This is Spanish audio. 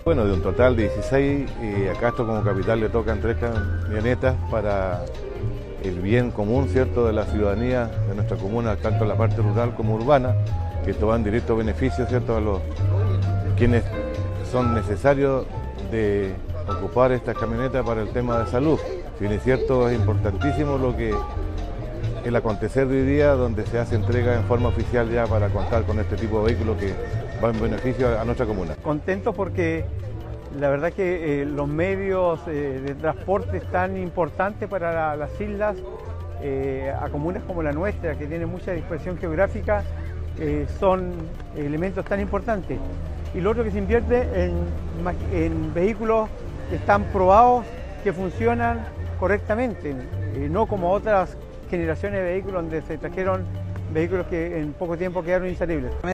Bueno, de un total de 16, a Castro como capital le tocan 3 camionetas para el bien común, ¿cierto?, de la ciudadanía de nuestra comuna, tanto en la parte rural como urbana, que esto va en directo beneficio, ¿cierto?, a los quienes son necesarios de ocupar estas camionetas para el tema de salud. Si bien es cierto, es importantísimo lo que el acontecer de hoy día, donde se hace entrega en forma oficial ya para contar con este tipo de vehículos que va en beneficio a nuestra comuna. Contento porque la verdad que los medios de transporte tan importantes para las islas, a comunas como la nuestra, que tiene mucha dispersión geográfica, son elementos tan importantes. Y lo otro, que se invierte en vehículos que están probados, que funcionan correctamente, no como otras generaciones de vehículos donde se trajeron vehículos que en poco tiempo quedaron inservibles.